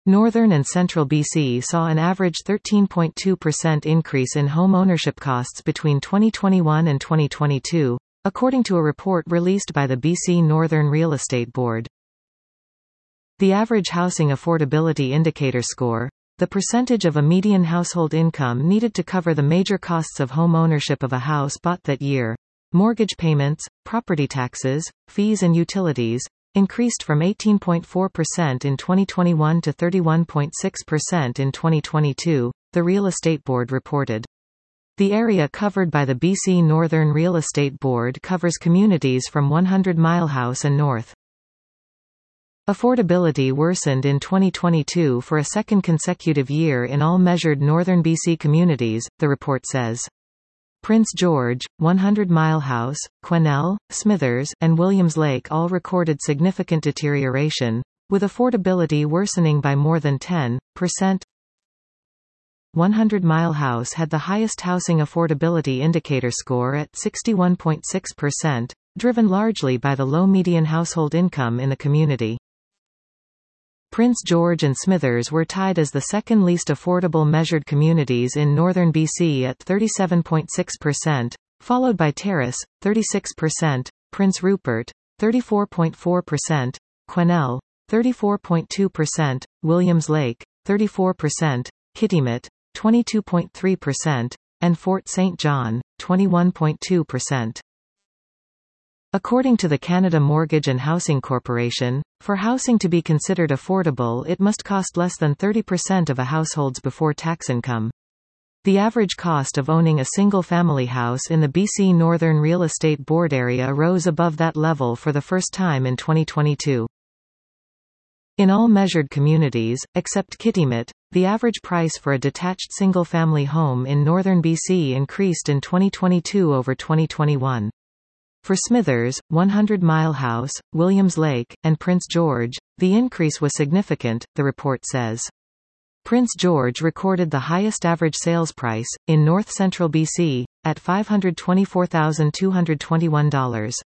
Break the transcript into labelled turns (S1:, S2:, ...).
S1: Northern and central BC saw an average 13.2% increase in home ownership costs between 2021 and 2022, according to a report released by the BC Northern Real Estate Board. The average housing affordability indicator score, the percentage of a median household income needed to cover the major costs of home ownership of a house bought that year, mortgage payments, property taxes, fees and utilities, increased from 18.4% in 2021 to 31.6% in 2022, the Real Estate Board reported. The area covered by the BC Northern Real Estate Board covers communities from 100 Mile House and north. Affordability worsened in 2022 for a second consecutive year in all measured northern BC communities, the report says. Prince George, 100 Mile House, Quesnel, Smithers, and Williams Lake all recorded significant deterioration, with affordability worsening by more than 10%. 100 Mile House had the highest housing affordability indicator score at 61.6%, driven largely by the low median household income in the community. Prince George and Smithers were tied as the second least affordable measured communities in northern BC at 37.6%, followed by Terrace, 36%, Prince Rupert, 34.4%, Quesnel, 34.2%, Williams Lake, 34%, Kitimat, 22.3%, and Fort St. John, 21.2%. According to the Canada Mortgage and Housing Corporation, for housing to be considered affordable it must cost less than 30% of a household's before-tax income. The average cost of owning a single-family house in the BC Northern Real Estate Board area rose above that level for the first time in 2022. In all measured communities, except Kitimat, the average price for a detached single-family home in northern BC increased in 2022 over 2021. For Smithers, 100 Mile House, Williams Lake, and Prince George, the increase was significant, the report says. Prince George recorded the highest average sales price, in north-central BC, at $524,221.